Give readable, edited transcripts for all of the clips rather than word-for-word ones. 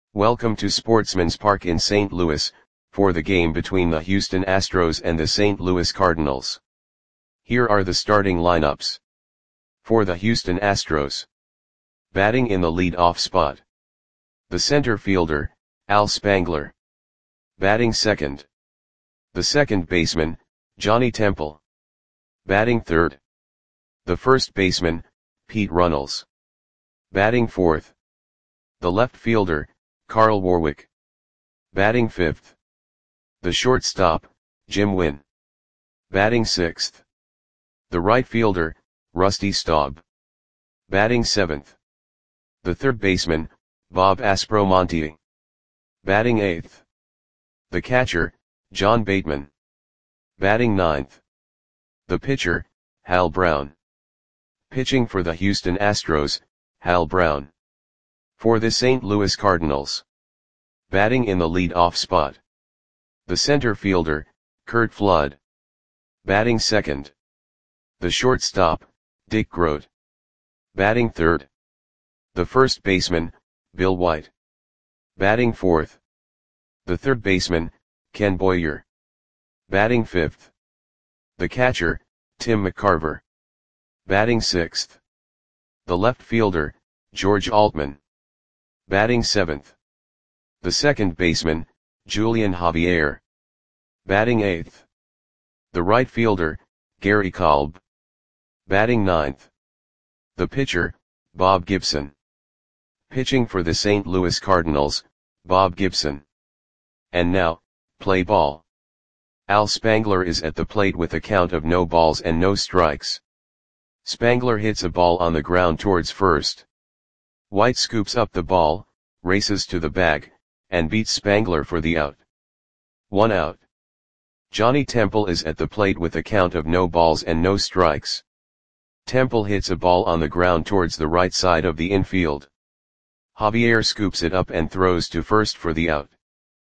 Welcome to Sportsman's Park in St. Louis, for the game between the Houston Astros and the St. Louis Cardinals. Here are the starting lineups. For the Houston Astros. Batting in the lead-off spot. The center fielder, Al Spangler. Batting second. The second baseman, Johnny Temple. Batting third. The first baseman, Pete Runnels. Batting fourth. The left fielder, Carl Warwick. Batting fifth. The shortstop, Jim Wynn. Batting sixth. The right fielder, Rusty Staub. Batting seventh. The third baseman, Bob Aspromonte. Batting eighth. The catcher, John Bateman. Batting ninth. The pitcher, Hal Brown. Pitching for the Houston Astros, Hal Brown. For the St. Louis Cardinals. Batting in the lead-off spot. The center fielder, Curt Flood. Batting second. The shortstop, Dick Groat. Batting third. The first baseman, Bill White. Batting fourth. The third baseman, Ken Boyer. Batting fifth. The catcher, Tim McCarver. Batting sixth. The left fielder, George Altman. Batting seventh. The second baseman, Julian Javier. Batting eighth. The right fielder, Gary Kolb. Batting ninth. The pitcher, Bob Gibson. Pitching for the St. Louis Cardinals, Bob Gibson. And now, play ball. Al Spangler is at the plate with a count of no balls and no strikes. Spangler hits a ball on the ground towards first. White scoops up the ball, races to the bag, and beats Spangler for the out. 1 out. Johnny Temple is at the plate with a count of no balls and no strikes. Temple hits a ball on the ground towards the right side of the infield. Javier scoops it up and throws to first for the out.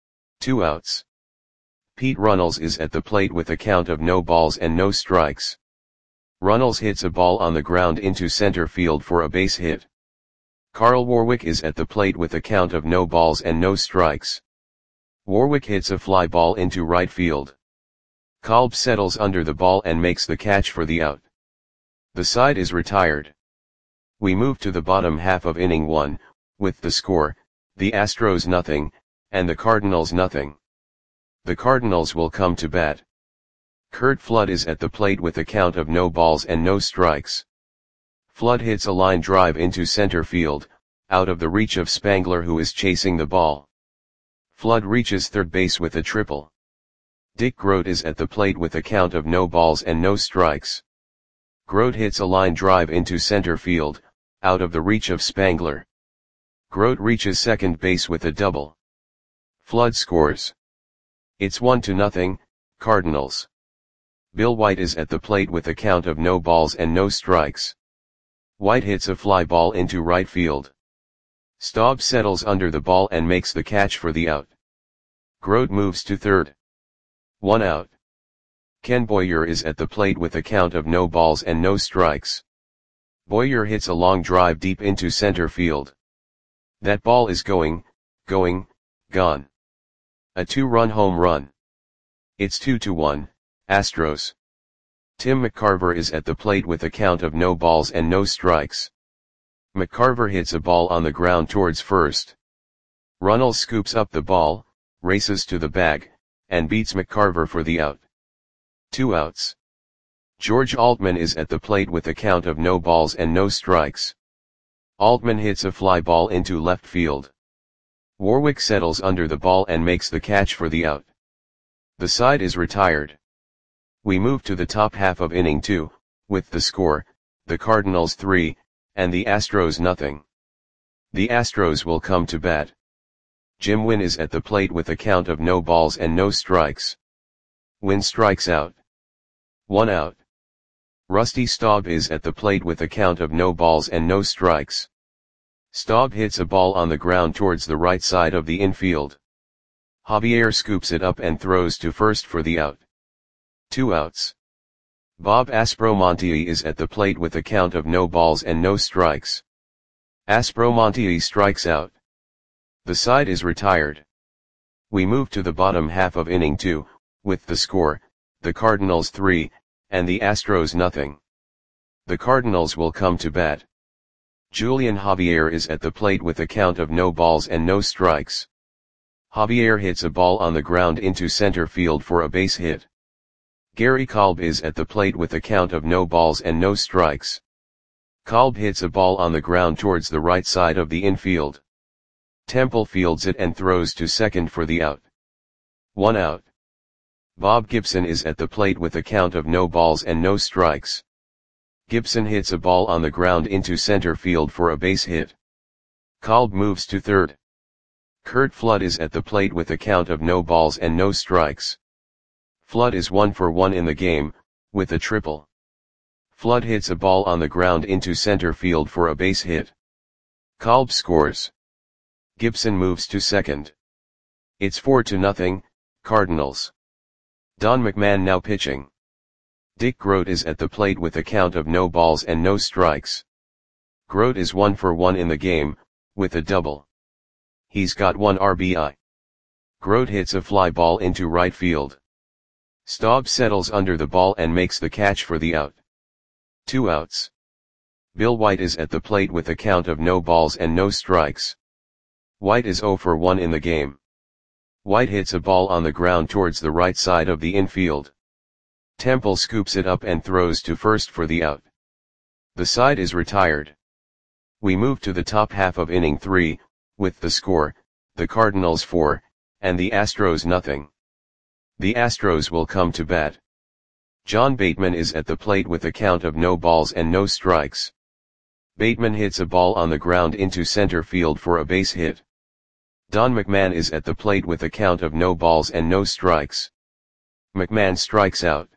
2 outs. Pete Runnels is at the plate with a count of no balls and no strikes. Runnels hits a ball on the ground into center field for a base hit. Carl Warwick is at the plate with a count of no balls and no strikes. Warwick hits a fly ball into right field. Kolb settles under the ball and makes the catch for the out. The side is retired. We move to the bottom half of inning 1, with the score, the Astros nothing, and the Cardinals nothing. The Cardinals will come to bat. Curt Flood is at the plate with a count of no balls and no strikes. Flood hits a line drive into center field, out of the reach of Spangler who is chasing the ball. Flood reaches third base with a triple. Dick Groat is at the plate with a count of no balls and no strikes. Groat hits a line drive into center field, out of the reach of Spangler. Groat reaches second base with a double. Flood scores. It's 1-0, Cardinals. Bill White is at the plate with a count of no balls and no strikes. White hits a fly ball into right field. Staub settles under the ball and makes the catch for the out. Groat moves to third. 1 out. Ken Boyer is at the plate with a count of no balls and no strikes. Boyer hits a long drive deep into center field. That ball is gone. A 2-run home run. It's 2-1, Astros. Tim McCarver is at the plate with a count of no balls and no strikes. McCarver hits a ball on the ground towards first. Runnels scoops up the ball, races to the bag, and beats McCarver for the out. 2 outs. George Altman is at the plate with a count of no balls and no strikes. Altman hits a fly ball into left field. Warwick settles under the ball and makes the catch for the out. The side is retired. We move to the top half of inning 2, with the score, the Cardinals 3, and the Astros nothing. The Astros will come to bat. Jim Wynn is at the plate with a count of no balls and no strikes. Wynn strikes out. 1 out. Rusty Staub is at the plate with a count of no balls and no strikes. Staub hits a ball on the ground towards the right side of the infield. Javier scoops it up and throws to first for the out. 2 outs. Bob Aspromonte is at the plate with a count of no balls and no strikes. Aspromonte strikes out. The side is retired. We move to the bottom half of inning 2, with the score, the Cardinals 3, and the Astros nothing. The Cardinals will come to bat. Julian Javier is at the plate with a count of no balls and no strikes. Javier hits a ball on the ground into center field for a base hit. Gary Kolb is at the plate with a count of no balls and no strikes. Kolb hits a ball on the ground towards the right side of the infield. Temple fields it and throws to second for the out. 1 out. Bob Gibson is at the plate with a count of no balls and no strikes. Gibson hits a ball on the ground into center field for a base hit. Kolb moves to third. Curt Flood is at the plate with a count of no balls and no strikes. Flood is 1 for 1 in the game, with a triple. Flood hits a ball on the ground into center field for a base hit. Kolb scores. Gibson moves to second. It's 4-0, Cardinals. Don McMahon now pitching. Dick Groat is at the plate with a count of no balls and no strikes. Groat is 1 for 1 in the game, with a double. He's got 1 RBI. Groat hits a fly ball into right field. Staub settles under the ball and makes the catch for the out. 2 outs. Bill White is at the plate with a count of no balls and no strikes. White is 0 for 1 in the game. White hits a ball on the ground towards the right side of the infield. Temple scoops it up and throws to first for the out. The side is retired. We move to the top half of inning 3, with the score, the Cardinals 4, and the Astros nothing. The Astros will come to bat. John Bateman is at the plate with a count of no balls and no strikes. Bateman hits a ball on the ground into center field for a base hit. Don McMahon is at the plate with a count of no balls and no strikes. McMahon strikes out.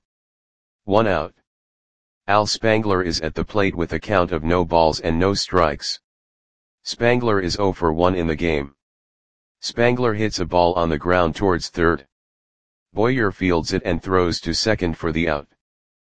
1 out. Al Spangler is at the plate with a count of no balls and no strikes. Spangler is 0 for 1 in the game. Spangler hits a ball on the ground towards third. Boyer fields it and throws to second for the out.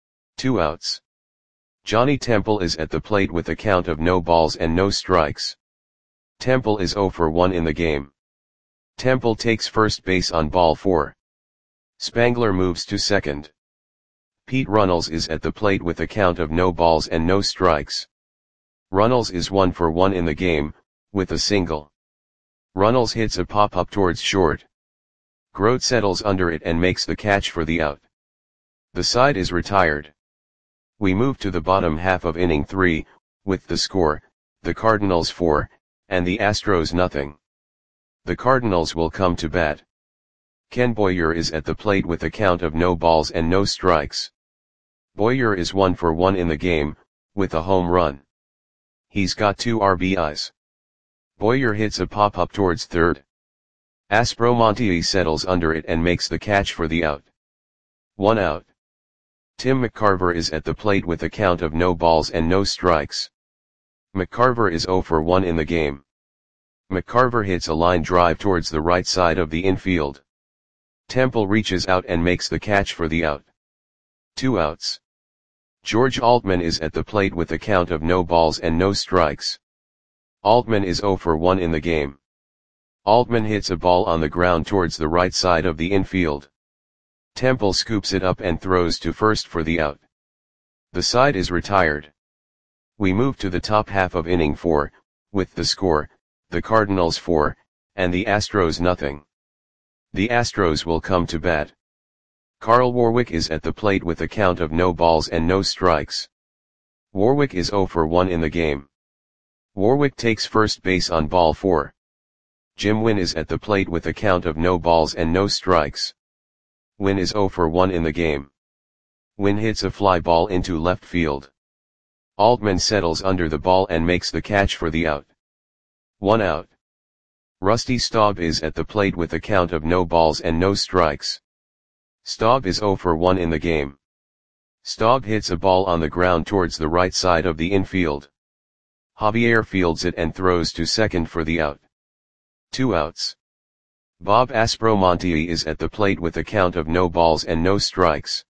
2 outs. Johnny Temple is at the plate with a count of no balls and no strikes. Temple is 0 for 1 in the game. Temple takes first base on ball 4. Spangler moves to second. Pete Runnels is at the plate with a count of no balls and no strikes. Runnels is 1 for 1 in the game, with a single. Runnels hits a pop-up towards short. Groat settles under it and makes the catch for the out. The side is retired. We move to the bottom half of inning 3, with the score, the Cardinals 4, and the Astros nothing. The Cardinals will come to bat. Ken Boyer is at the plate with a count of no balls and no strikes. Boyer is 1 for 1 in the game, with a home run. He's got 2 RBIs. Boyer hits a pop-up towards third. Aspromonte settles under it and makes the catch for the out. 1 out. Tim McCarver is at the plate with a count of no balls and no strikes. McCarver is 0 for 1 in the game. McCarver hits a line drive towards the right side of the infield. Temple reaches out and makes the catch for the out. 2 outs. George Altman is at the plate with a count of no balls and no strikes. Altman is 0 for 1 in the game. Altman hits a ball on the ground towards the right side of the infield. Temple scoops it up and throws to first for the out. The side is retired. We move to the top half of inning 4, with the score, the Cardinals 4, and the Astros nothing. The Astros will come to bat. Carl Warwick is at the plate with a count of no balls and no strikes. Warwick is 0 for 1 in the game. Warwick takes first base on ball 4. Jim Wynn is at the plate with a count of no balls and no strikes. Wynn is 0 for 1 in the game. Wynn hits a fly ball into left field. Altman settles under the ball and makes the catch for the out. 1 out. Rusty Staub is at the plate with a count of no balls and no strikes. Staub is 0 for 1 in the game. Staub hits a ball on the ground towards the right side of the infield. Javier fields it and throws to second for the out. 2 outs. Bob Aspromonte is at the plate with a count of no balls and no strikes.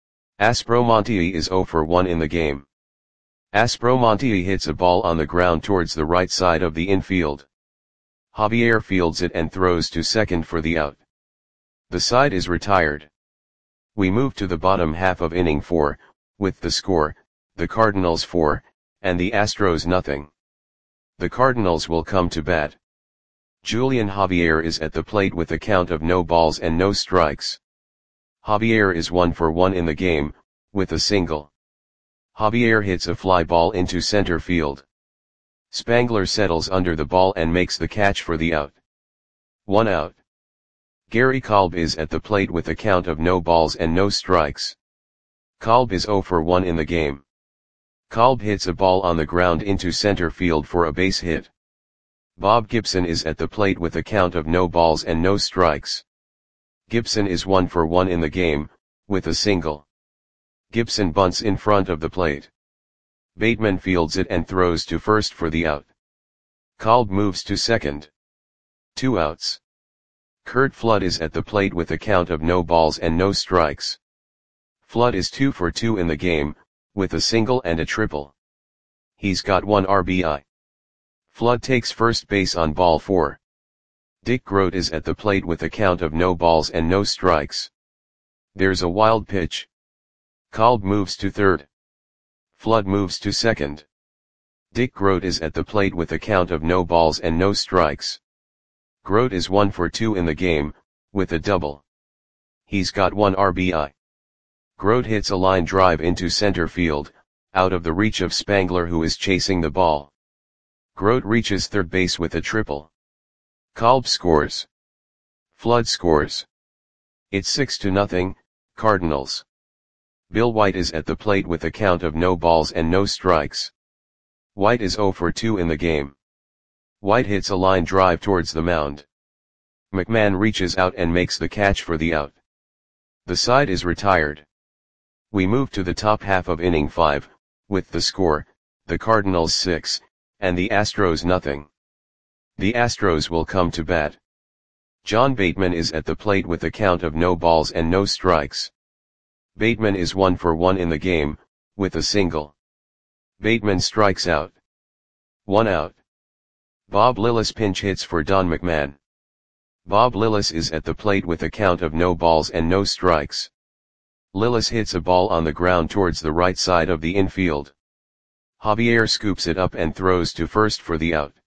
Aspromonte is 0 for 1 in the game. Aspromonte hits a ball on the ground towards the right side of the infield. Javier fields it and throws to second for the out. The side is retired. We move to the bottom half of inning 4, with the score, the Cardinals 4, and the Astros nothing. The Cardinals will come to bat. Julian Javier is at the plate with a count of no balls and no strikes. Javier is 1 for 1 in the game, with a single. Javier hits a fly ball into center field. Spangler settles under the ball and makes the catch for the out. 1 out. Gary Kolb is at the plate with a count of no balls and no strikes. Kolb is 0 for 1 in the game. Kolb hits a ball on the ground into center field for a base hit. Bob Gibson is at the plate with a count of no balls and no strikes. Gibson is 1 for 1 in the game, with a single. Gibson bunts in front of the plate. Bateman fields it and throws to first for the out. Kolb moves to second. 2 outs. Curt Flood is at the plate with a count of no balls and no strikes. Flood is 2 for 2 in the game, with a single and a triple. He's got 1 RBI. Flood takes first base on ball 4. Dick Groat is at the plate with a count of no balls and no strikes. There's a wild pitch. Kolb moves to third. Flood moves to second. Dick Groat is at the plate with a count of no balls and no strikes. Groat is 1 for 2 in the game, with a double. He's got 1 RBI. Groat hits a line drive into center field, out of the reach of Spangler who is chasing the ball. Groat reaches third base with a triple. Kolb scores. Flood scores. It's 6-0, Cardinals. Bill White is at the plate with a count of no balls and no strikes. White is 0 for 2 in the game. White hits a line drive towards the mound. McMahon reaches out and makes the catch for the out. The side is retired. We move to the top half of inning 5, with the score, the Cardinals 6, and the Astros nothing. The Astros will come to bat. John Bateman is at the plate with a count of no balls and no strikes. Bateman is 1 for 1 in the game, with a single. Bateman strikes out. 1 out. Bob Lillis pinch hits for Don McMahon. Bob Lillis is at the plate with a count of no balls and no strikes. Lillis hits a ball on the ground towards the right side of the infield. Javier scoops it up and throws to first for the out.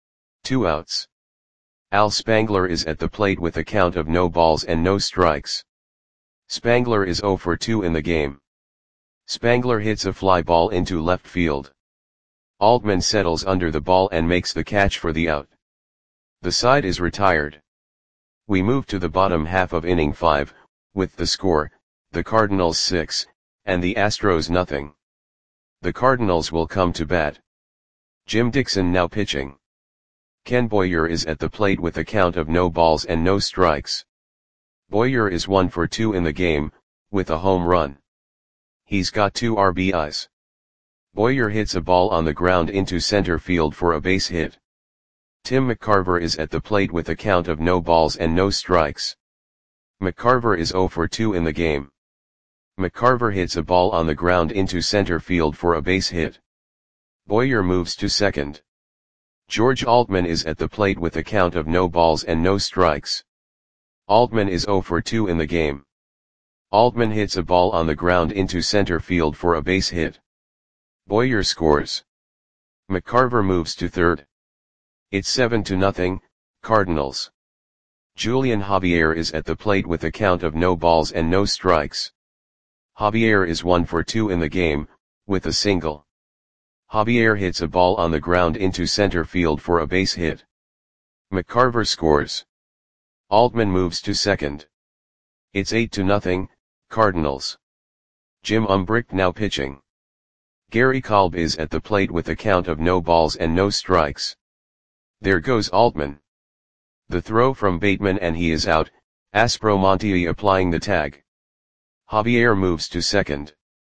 2 outs. Al Spangler is at the plate with a count of no balls and no strikes. Spangler is 0 for 2 in the game. Spangler hits a fly ball into left field. Altman settles under the ball and makes the catch for the out. The side is retired. We move to the bottom half of inning 5, with the score, the Cardinals 6, and the Astros nothing. The Cardinals will come to bat. Jim Dixon now pitching. Ken Boyer is at the plate with a count of no balls and no strikes. Boyer is 1 for 2 in the game, with a home run. He's got 2 RBIs. Boyer hits a ball on the ground into center field for a base hit. Tim McCarver is at the plate with a count of no balls and no strikes. McCarver is 0 for 2 in the game. McCarver hits a ball on the ground into center field for a base hit. Boyer moves to second. George Altman is at the plate with a count of no balls and no strikes. Altman is 0 for 2 in the game. Altman hits a ball on the ground into center field for a base hit. Boyer scores. McCarver moves to third. It's 7-0, Cardinals. Julian Javier is at the plate with a count of no balls and no strikes. Javier is 1 for 2 in the game, with a single. Javier hits a ball on the ground into center field for a base hit. McCarver scores. Altman moves to second. It's 8-0, Cardinals. Jim Umbricht now pitching. Gary Kolb is at the plate with a count of no balls and no strikes. There goes Altman. The throw from Bateman and he is out, Aspromonte applying the tag. Javier moves to second.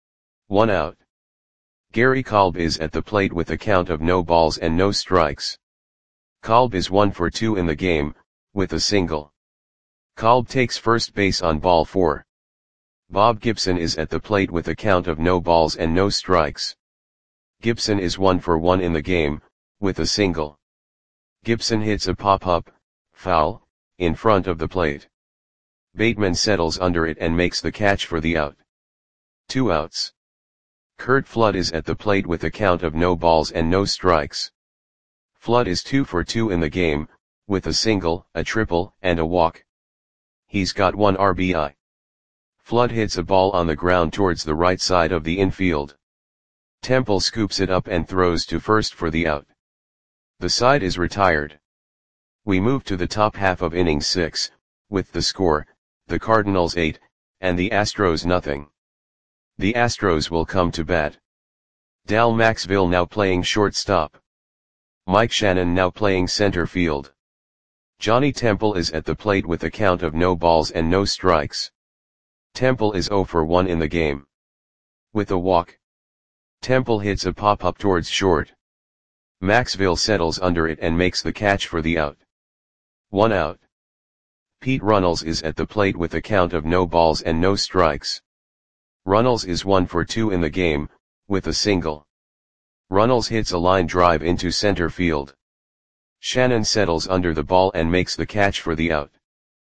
1 out. Gary Kolb is at the plate with a count of no balls and no strikes. Kolb is 1 for 2 in the game, with a single. Kolb takes first base on ball 4. Bob Gibson is at the plate with a count of no balls and no strikes. Gibson is 1 for 1 in the game, with a single. Gibson hits a pop-up, foul, in front of the plate. Bateman settles under it and makes the catch for the out. 2 outs. Curt Flood is at the plate with a count of no balls and no strikes. Flood is 2 for 2 in the game, with a single, a triple, and a walk. He's got 1 RBI. Flood hits a ball on the ground towards the right side of the infield. Temple scoops it up and throws to first for the out. The side is retired. We move to the top half of inning 6, with the score, the Cardinals 8, and the Astros nothing. The Astros will come to bat. Dal Maxville now playing shortstop. Mike Shannon now playing center field. Johnny Temple is at the plate with a count of no balls and no strikes. Temple is 0 for 1 in the game. With a walk. Temple hits a pop-up towards short. Maxville settles under it and makes the catch for the out. 1 out. Pete Runnels is at the plate with a count of no balls and no strikes. Runnels is 1 for 2 in the game, with a single. Runnels hits a line drive into center field. Shannon settles under the ball and makes the catch for the out.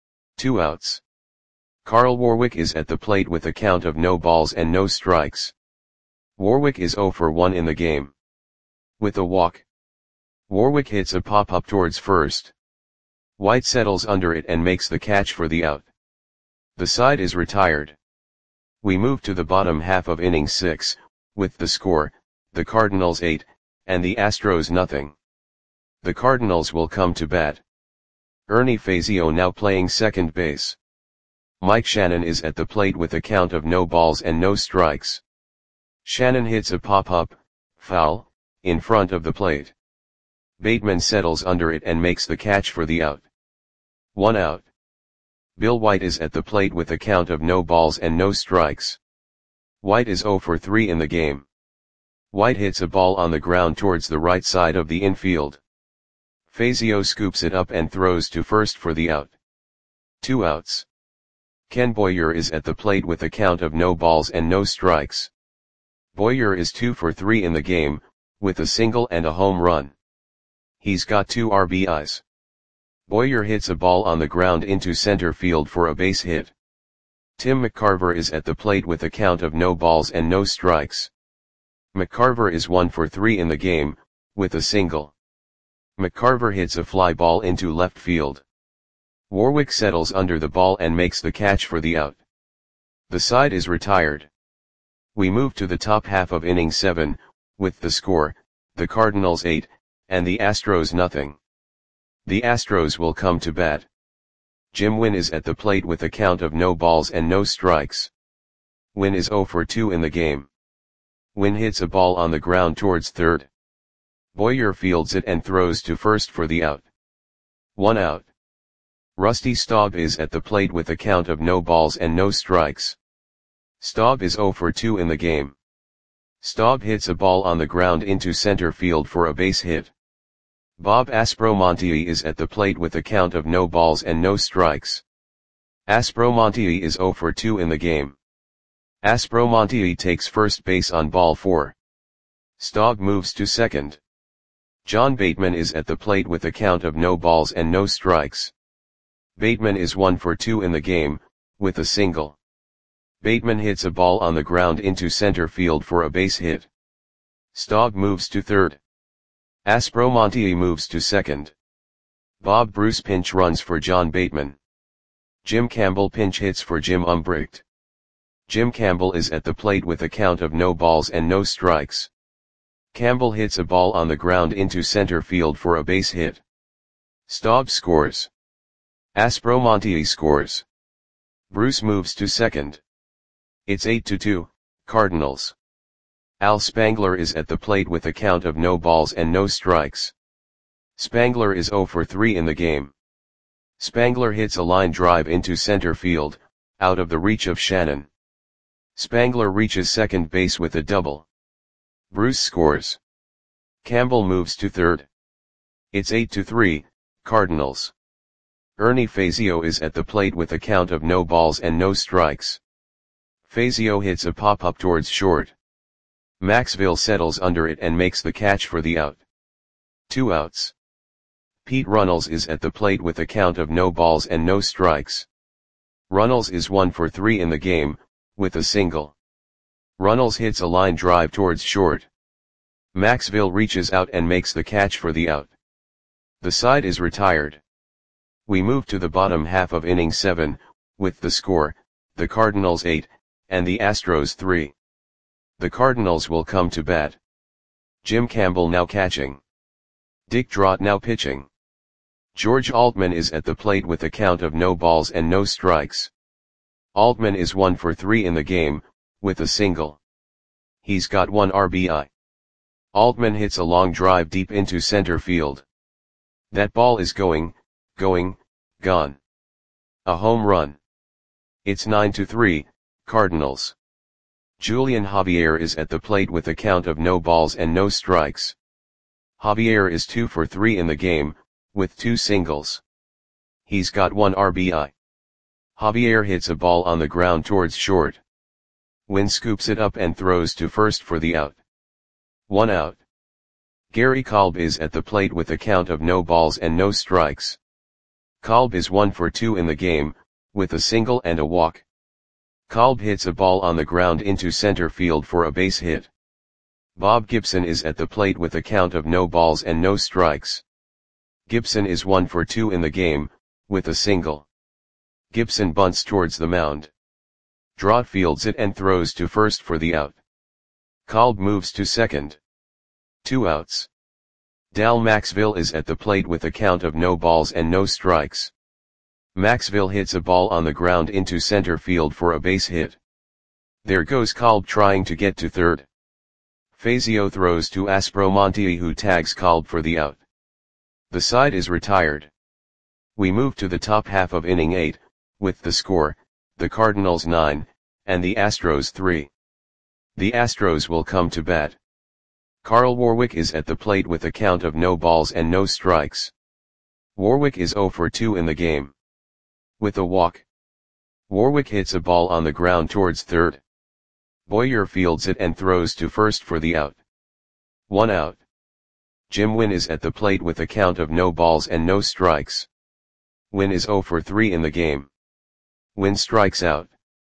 2 outs. Carl Warwick is at the plate with a count of no balls and no strikes. Warwick is 0 for 1 in the game. With a walk. Warwick hits a pop-up towards first. White settles under it and makes the catch for the out. The side is retired. We move to the bottom half of inning 6, with the score, the Cardinals 8, and the Astros nothing. The Cardinals will come to bat. Ernie Fazio now playing second base. Mike Shannon is at the plate with a count of no balls and no strikes. Shannon hits a pop-up, foul, in front of the plate. Bateman settles under it and makes the catch for the out. 1 out. Bill White is at the plate with a count of no balls and no strikes. White is 0 for 3 in the game. White hits a ball on the ground towards the right side of the infield. Fazio scoops it up and throws to first for the out. 2 outs. Ken Boyer is at the plate with a count of no balls and no strikes. Boyer is 2 for 3 in the game, with a single and a home run. He's got 2 RBIs. Boyer hits a ball on the ground into center field for a base hit. Tim McCarver is at the plate with a count of no balls and no strikes. McCarver is 1 for 3 in the game, with a single. McCarver hits a fly ball into left field. Warwick settles under the ball and makes the catch for the out. The side is retired. We move to the top half of inning 7, with the score, the Cardinals 8, and the Astros nothing. The Astros will come to bat. Jim Wynn is at the plate with a count of no balls and no strikes. Wynn is 0 for 2 in the game. Wynn hits a ball on the ground towards third. Boyer fields it and throws to first for the out. 1 out. Rusty Staub is at the plate with a count of no balls and no strikes. Staub is 0 for 2 in the game. Staub hits a ball on the ground into center field for a base hit. Bob Aspromonte is at the plate with a count of no balls and no strikes. Aspromonte is 0 for 2 in the game. Aspromonte takes first base on ball 4. Staub moves to second. John Bateman is at the plate with a count of no balls and no strikes. Bateman is 1 for 2 in the game, with a single. Bateman hits a ball on the ground into center field for a base hit. Staub moves to third. Aspromonte moves to second. Bob Bruce pinch runs for John Bateman. Jim Campbell pinch hits for Jim Umbricht. Jim Campbell is at the plate with a count of no balls and no strikes. Campbell hits a ball on the ground into center field for a base hit. Staub scores. Aspromonte scores. Bruce moves to second. It's 8-2, Cardinals. Al Spangler is at the plate with a count of no balls and no strikes. Spangler is 0 for 3 in the game. Spangler hits a line drive into center field, out of the reach of Shannon. Spangler reaches second base with a double. Bruce scores. Campbell moves to third. It's 8-3, Cardinals. Ernie Fazio is at the plate with a count of no balls and no strikes. Fazio hits a pop-up towards short. Maxville settles under it and makes the catch for the out. 2 outs. Pete Runnels is at the plate with a count of no balls and no strikes. Runnels is 1 for 3 in the game, with a single. Runnels hits a line drive towards short. Maxville reaches out and makes the catch for the out. The side is retired. We move to the bottom half of inning 7, with the score, the Cardinals 8, and the Astros 3. The Cardinals will come to bat. Jim Campbell now catching. Dick Drott now pitching. George Altman is at the plate with a count of no balls and no strikes. Altman is 1 for 3 in the game, with a single. He's got 1 RBI. Altman hits a long drive deep into center field. That ball is going, gone. A home run. It's 9-3, Cardinals. Julian Javier is at the plate with a count of no balls and no strikes. Javier is 2 for 3 in the game, with 2 singles. He's got 1 RBI. Javier hits a ball on the ground towards short. Wynn scoops it up and throws to first for the out. 1 out. Gary Kolb is at the plate with a count of no balls and no strikes. Kolb is 1 for 2 in the game, with a single and a walk. Kolb hits a ball on the ground into center field for a base hit. Bob Gibson is at the plate with a count of no balls and no strikes. Gibson is 1 for 2 in the game, with a single. Gibson bunts towards the mound. Drott fields it and throws to first for the out. Kolb moves to second. 2 outs. Dal Maxville is at the plate with a count of no balls and no strikes. Maxville hits a ball on the ground into center field for a base hit. There goes Kolb trying to get to third. Fazio throws to Aspromonte, who tags Kolb for the out. The side is retired. We move to the top half of inning 8, with the score, the Cardinals 9, and the Astros 3. The Astros will come to bat. Carl Warwick is at the plate with a count of no balls and no strikes. Warwick is 0 for 2 in the game. With a walk. Warwick hits a ball on the ground towards third. Boyer fields it and throws to first for the out. 1 out. Jim Wynn is at the plate with a count of no balls and no strikes. Wynn is 0 for 3 in the game. Wynn strikes out.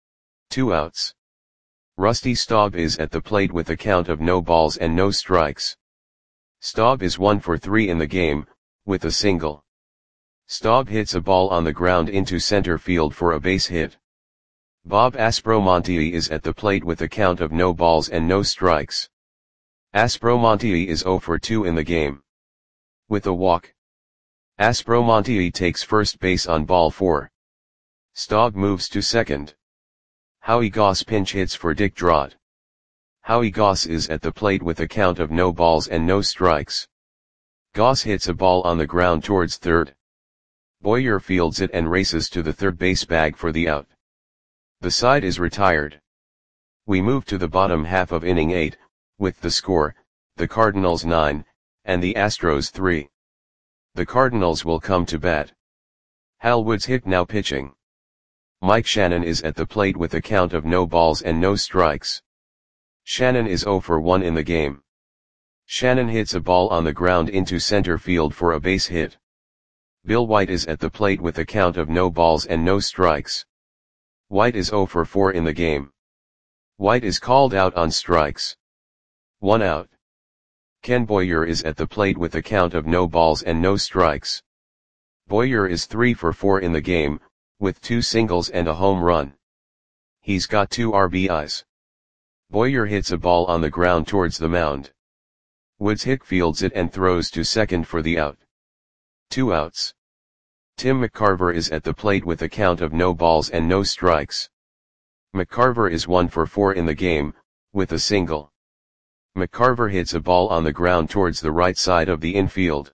2 outs. Rusty Staub is at the plate with a count of no balls and no strikes. Staub is 1 for 3 in the game, with a single. Staub hits a ball on the ground into center field for a base hit. Bob Aspromonte is at the plate with a count of no balls and no strikes. Aspromonte is 0 for 2 in the game. With a walk. Aspromonte takes first base on ball 4. Staub moves to second. Howie Goss pinch hits for Dick Drott. Howie Goss is at the plate with a count of no balls and no strikes. Goss hits a ball on the ground towards third. Boyer fields it and races to the third base bag for the out. The side is retired. We move to the bottom half of inning 8, with the score, the Cardinals 9, and the Astros 3. The Cardinals will come to bat. Hal Woods Hick now pitching. Mike Shannon is at the plate with a count of no balls and no strikes. Shannon is 0 for 1 in the game. Shannon hits a ball on the ground into center field for a base hit. Bill White is at the plate with a count of no balls and no strikes. White is 0 for 4 in the game. White is called out on strikes. 1 out. Ken Boyer is at the plate with a count of no balls and no strikes. Boyer is 3 for 4 in the game, with 2 singles and a home run. He's got 2 RBIs. Boyer hits a ball on the ground towards the mound. Woods Hick fields it and throws to second for the out. 2 outs. Tim McCarver is at the plate with a count of no balls and no strikes. McCarver is 1 for 4 in the game, with a single. McCarver hits a ball on the ground towards the right side of the infield.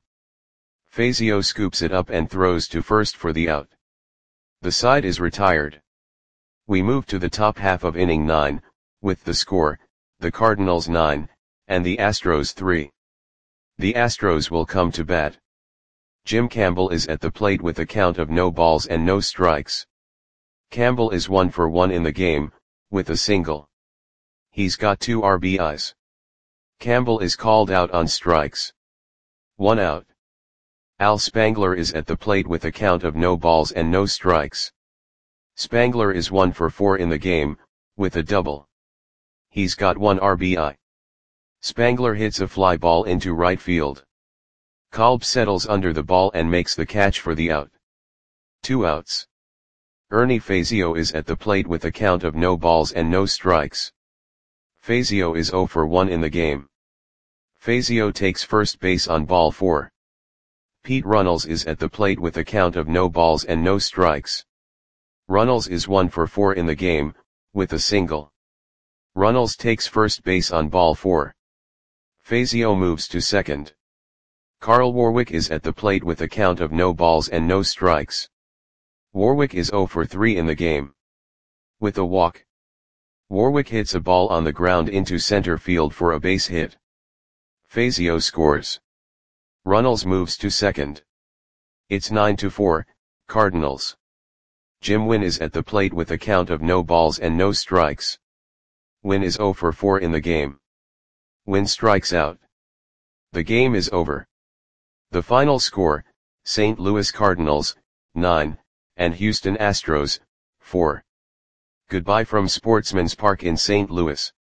Fazio scoops it up and throws to first for the out. The side is retired. We move to the top half of inning 9, with the score, the Cardinals 9, and the Astros 3. The Astros will come to bat. Jim Campbell is at the plate with a count of no balls and no strikes. Campbell is 1 for 1 in the game, with a single. He's got 2 RBIs. Campbell is called out on strikes. 1 out. Al Spangler is at the plate with a count of no balls and no strikes. Spangler is 1 for 4 in the game, with a double. He's got 1 RBI. Spangler hits a fly ball into right field. Kolb settles under the ball and makes the catch for the out. 2 outs. Ernie Fazio is at the plate with a count of no balls and no strikes. Fazio is 0 for 1 in the game. Fazio takes first base on ball 4. Pete Runnels is at the plate with a count of no balls and no strikes. Runnels is 1 for 4 in the game, with a single. Runnels takes first base on ball 4. Fazio moves to second. Carl Warwick is at the plate with a count of no balls and no strikes. Warwick is 0 for 3 in the game. With a walk. Warwick hits a ball on the ground into center field for a base hit. Fazio scores. Runnels moves to second. It's 9-4, Cardinals. Jim Wynn is at the plate with a count of no balls and no strikes. Wynn is 0 for 4 in the game. Wynn strikes out. The game is over. The final score, St. Louis Cardinals, 9, and Houston Astros, 4. Goodbye from Sportsman's Park in St. Louis.